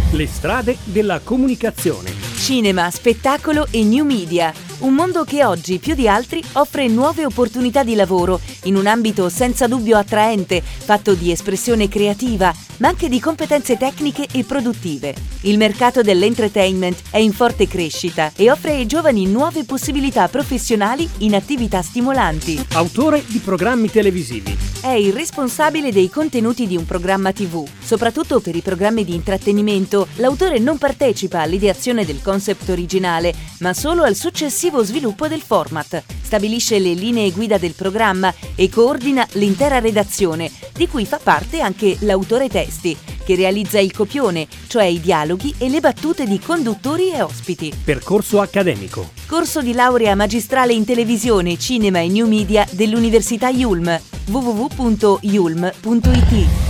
Le strade della comunicazione. Cinema, spettacolo e new media. Un mondo che oggi, più di altri, offre nuove opportunità di lavoro in un ambito senza dubbio attraente, fatto di espressione creativa, ma anche di competenze tecniche e produttive. Il mercato dell'entertainment è in forte crescita e offre ai giovani nuove possibilità professionali in attività stimolanti. Autore di programmi televisivi. È il responsabile dei contenuti di un programma TV. Soprattutto per i programmi di intrattenimento, l'autore non partecipa all'ideazione del concept originale, ma solo al successivo sviluppo del format. Stabilisce le linee guida del programma e coordina l'intera redazione, di cui fa parte anche l'autore testi, che realizza il copione, cioè i dialoghi e le battute di conduttori e ospiti. Percorso accademico. Corso di laurea magistrale in televisione, cinema e new media dell'Università Yulm. www.yulm.it